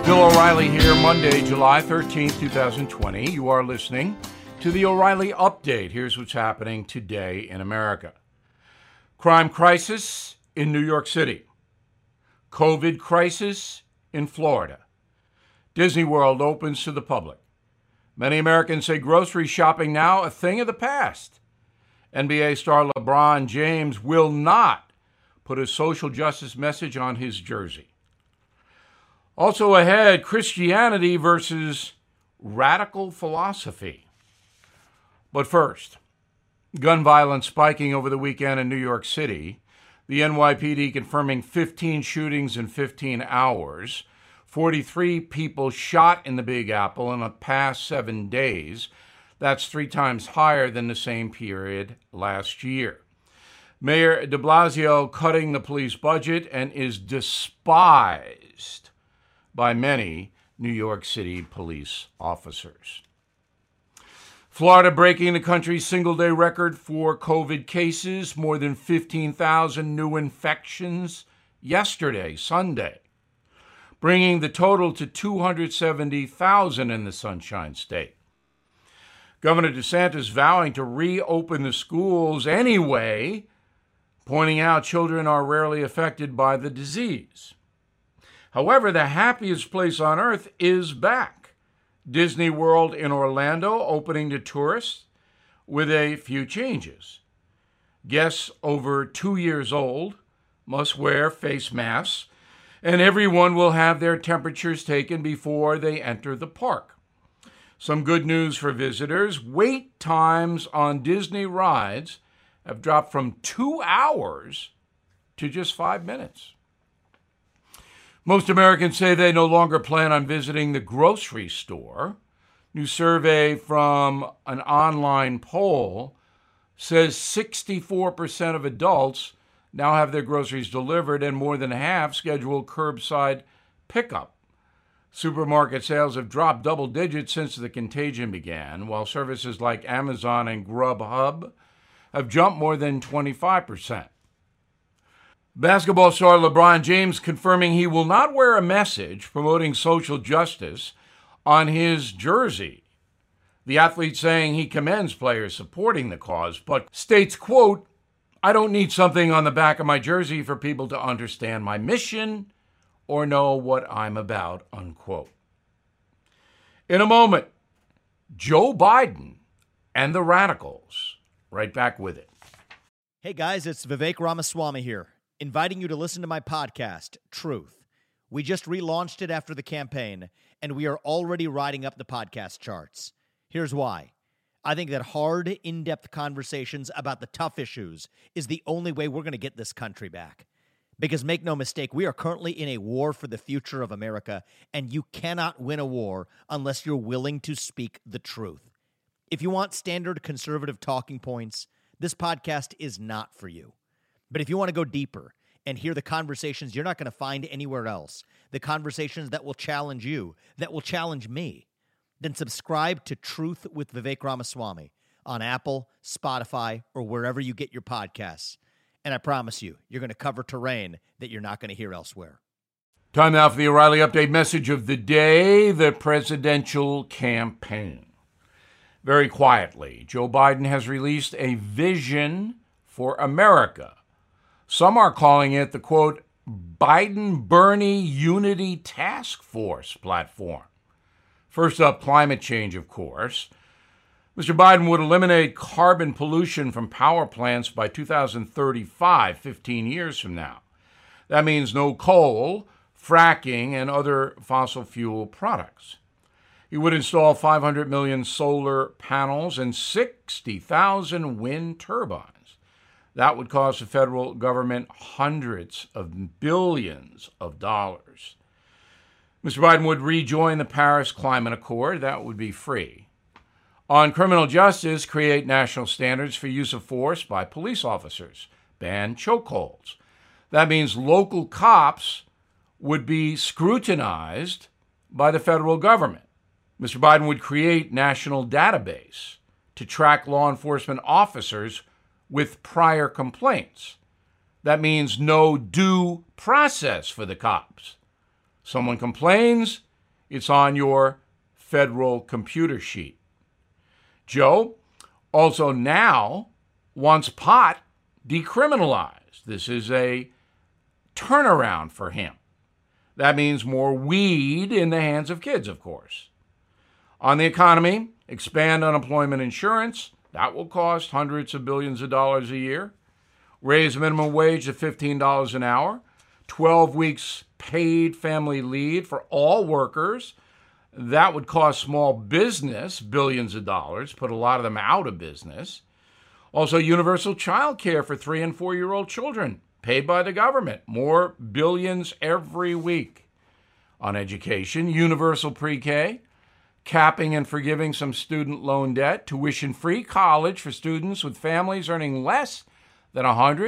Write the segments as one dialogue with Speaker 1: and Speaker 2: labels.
Speaker 1: Bill O'Reilly here, Monday, July 13th, 2020. You are listening to the O'Reilly Update. Here's what's happening today in America. Crime crisis in New York City. COVID crisis in Florida. Disney World opens to the public. Many Americans say grocery shopping now a thing of the past. NBA star LeBron James will not put a social justice message on his jersey. Also ahead, Christianity versus radical philosophy. But first, gun violence spiking over the weekend in New York City. The NYPD confirming 15 shootings in 15 hours. 43 people shot in the Big Apple in the past 7 days. That's 3 times higher than the same period last year. Mayor de Blasio cutting the police budget and is despised by many New York City police officers. Florida breaking the country's single-day record for COVID cases, more than 15,000 new infections yesterday, Sunday, bringing the total to 270,000 in the Sunshine State. Governor DeSantis vowing to reopen the schools anyway, pointing out children are rarely affected by the disease. However, the happiest place on earth is back. Disney World in Orlando opening to tourists with a few changes. Guests over 2 years old must wear face masks, and everyone will have their temperatures taken before they enter the park. Some good news for visitors. Wait times on Disney rides have dropped from 2 hours to just 5 minutes. Most Americans say they no longer plan on visiting the grocery store. New survey from an online poll says 64% of adults now have their groceries delivered and more than half schedule curbside pickup. Supermarket sales have dropped double digits since the contagion began, while services like Amazon and Grubhub have jumped more than 25%. Basketball star LeBron James confirming he will not wear a message promoting social justice on his jersey. The athlete saying he commends players supporting the cause, but states, quote, "I don't need something on the back of my jersey for people to understand my mission or know what I'm about," unquote. In a moment, Joe Biden and the radicals. Right back with it.
Speaker 2: Hey guys, it's Vivek Ramaswamy here, inviting you to listen to my podcast, Truth. We just relaunched it after the campaign, and we are already riding up the podcast charts. Here's why. I think that hard, in-depth conversations about the tough issues is the only way we're going to get this country back. Because make no mistake, we are currently in a war for the future of America, and you cannot win a war unless you're willing to speak the truth. If you want standard conservative talking points, this podcast is not for you. But if you want to go deeper and hear the conversations you're not going to find anywhere else, the conversations that will challenge you, that will challenge me, then subscribe to Truth with Vivek Ramaswamy on Apple, Spotify, or wherever you get your podcasts. And I promise you, you're going to cover terrain that you're not going to hear elsewhere.
Speaker 1: Time now for the O'Reilly Update message of the day, the presidential campaign. Very quietly, Joe Biden has released a vision for America. Some are calling it the, quote, Biden-Bernie Unity Task Force platform. First up, climate change, of course. Mr. Biden would eliminate carbon pollution from power plants by 2035, 15 years from now. That means no coal, fracking, and other fossil fuel products. He would install 500 million solar panels and 60,000 wind turbines. That would cost the federal government hundreds of billions of dollars. Mr. Biden would rejoin the Paris Climate Accord. That would be free. On criminal justice, create national standards for use of force by police officers. Ban chokeholds. That means local cops would be scrutinized by the federal government. Mr. Biden would create national database to track law enforcement officers with prior complaints. That means no due process for the cops. Someone complains, It's on your federal computer sheet. Joe also now wants pot decriminalized. This is a turnaround for him. That means more weed in the hands of kids, of course. On the economy, expand unemployment insurance. That will cost hundreds of billions of dollars a year. Raise minimum wage to $15 an hour. 12 weeks paid family leave for all workers. That would cost small business billions of dollars, put a lot of them out of business. Also, universal child care for 3- and 4-year-old children, paid by the government. More billions every week. On education, universal pre-K, capping and forgiving some student loan debt, tuition-free college for students with families earning less than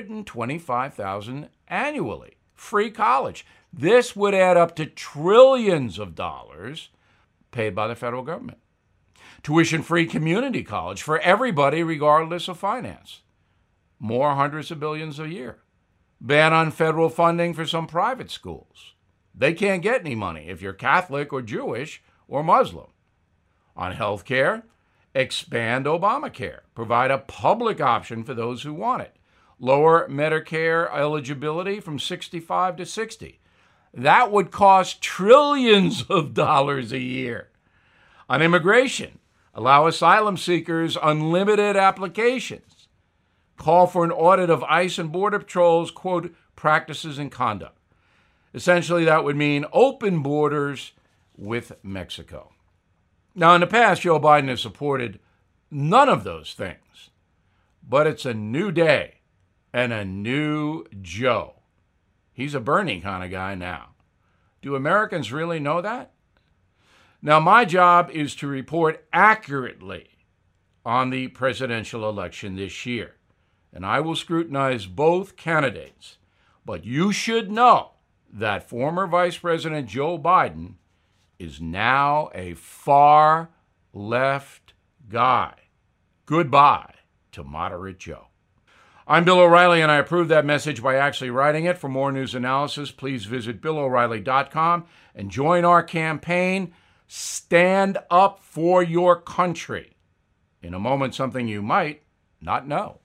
Speaker 1: $125,000 annually. Free college. This would add up to trillions of dollars paid by the federal government. Tuition-free community college for everybody regardless of finance. More hundreds of billions a year. Ban on federal funding for some private schools. They can't get any money if you're Catholic or Jewish or Muslim. On health care, expand Obamacare. Provide a public option for those who want it. Lower Medicare eligibility from 65 to 60. That would cost trillions of dollars a year. On immigration, allow asylum seekers unlimited applications. Call for an audit of ICE and Border Patrol's, quote, practices and conduct. Essentially, that would mean open borders with Mexico. Now, in the past, Joe Biden has supported none of those things. But it's a new day and a new Joe. He's a Bernie kind of guy now. Do Americans really know that? Now, my job is to report accurately on the presidential election this year, and I will scrutinize both candidates. But you should know that former Vice President Joe Biden is now a far left guy. Goodbye to Moderate Joe. I'm Bill O'Reilly, and I approve that message by actually writing it. For more news analysis, please visit BillO'Reilly.com and join our campaign, Stand Up for Your Country. In a moment, something you might not know.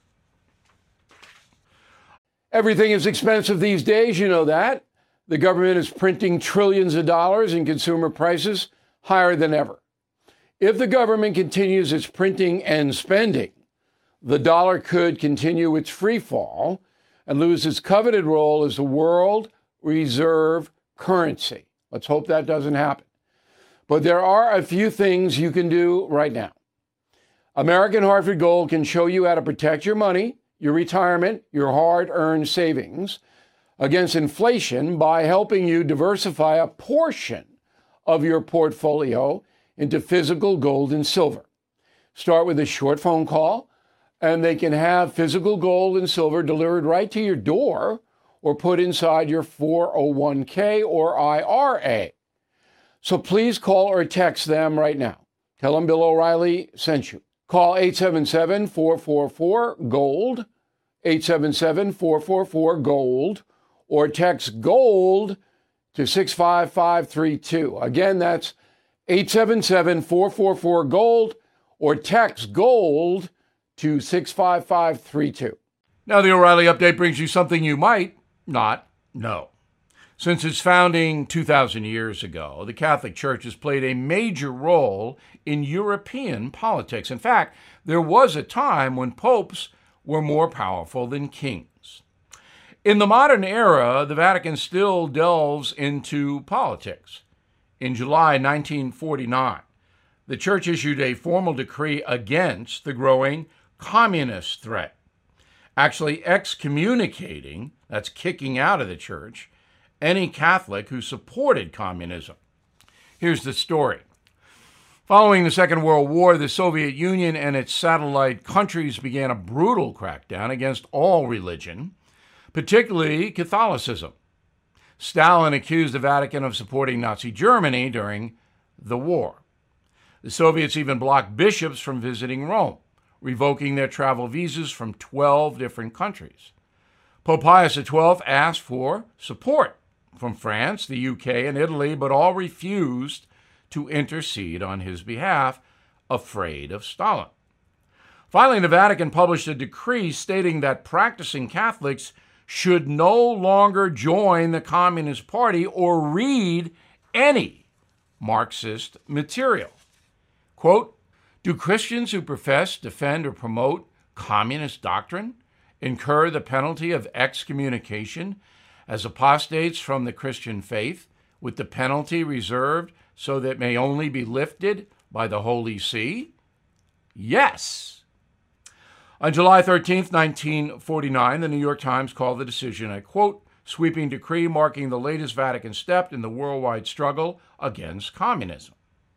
Speaker 1: Everything is expensive these days, you know that. The government is printing trillions of dollars and consumer prices higher than ever. If the government continues its printing and spending, the dollar could continue its free fall and lose its coveted role as the world reserve currency. Let's hope that doesn't happen. But there are a few things you can do right now. American Hartford Gold can show you how to protect your money, your retirement, your hard-earned savings against inflation by helping you diversify a portion of your portfolio into physical gold and silver. Start with a short phone call, and they can have physical gold and silver delivered right to your door or put inside your 401k or IRA. So please call or text them right now. Tell them Bill O'Reilly sent you. Call 877-444-GOLD, 877-444-GOLD, or text GOLD to 65532. Again, that's 877-444-GOLD, or text GOLD to 65532. Now, the O'Reilly Update brings you something you might not know. Since its founding 2,000 years ago, the Catholic Church has played a major role in European politics. In fact, there was a time when popes were more powerful than kings. In the modern era, the Vatican still delves into politics. In July 1949, the Church issued a formal decree against the growing communist threat, actually excommunicating, that's kicking out of the Church, any Catholic who supported communism. Here's the story. Following the Second World War, the Soviet Union and its satellite countries began a brutal crackdown against all religion, particularly Catholicism. Stalin accused the Vatican of supporting Nazi Germany during the war. The Soviets even blocked bishops from visiting Rome, revoking their travel visas from 12 different countries. Pope Pius XII asked for support from France, the UK, and Italy, but all refused to intercede on his behalf, afraid of Stalin. Finally, the Vatican published a decree stating that practicing Catholics should no longer join the Communist Party or read any Marxist material. Quote, do Christians who profess, defend, or promote communist doctrine incur the penalty of excommunication as apostates from the Christian faith, with the penalty reserved so that it may only be lifted by the Holy See? Yes. On July 13th, 1949, the New York Times called the decision a, quote, sweeping decree marking the latest Vatican step in the worldwide struggle against communism.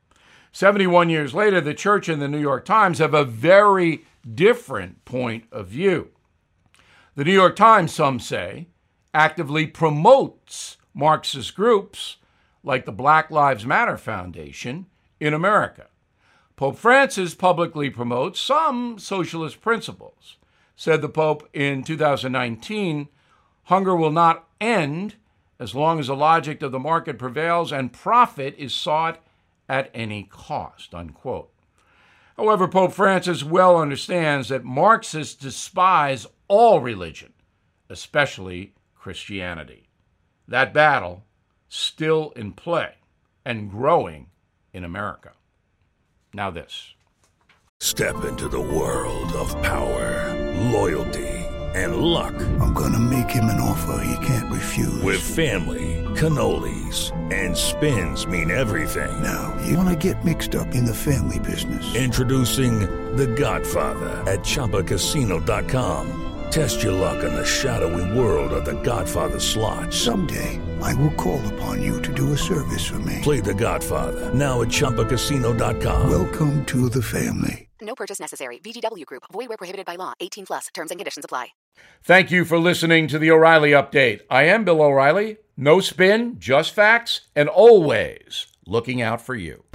Speaker 1: 71 years later, the Church and the New York Times have a very different point of view. The New York Times, some say, actively promotes Marxist groups like the Black Lives Matter Foundation in America. Pope Francis publicly promotes some socialist principles. Said the Pope in 2019, hunger will not end as long as the logic of the market prevails and profit is sought at any cost, unquote. However, Pope Francis well understands that Marxists despise all religion, especially Christianity. That battle still in play and growing in America. Now this.
Speaker 3: Step into the world of power, loyalty, and luck.
Speaker 4: I'm gonna make him an offer he can't refuse.
Speaker 3: With family, cannolis, and spins mean everything.
Speaker 4: Now, you wanna get mixed up in the family business.
Speaker 3: Introducing The Godfather at ChumbaCasino.com. Test your luck in the shadowy world of The Godfather slot.
Speaker 4: Someday, I will call upon you to do a service for me.
Speaker 3: Play The Godfather, now at ChumbaCasino.com.
Speaker 4: Welcome to the family.
Speaker 5: No purchase necessary. VGW Group. Void where prohibited by law. 18 plus. Terms and conditions apply.
Speaker 1: Thank you for listening to the O'Reilly Update. I am Bill O'Reilly. No spin, just facts, and always looking out for you.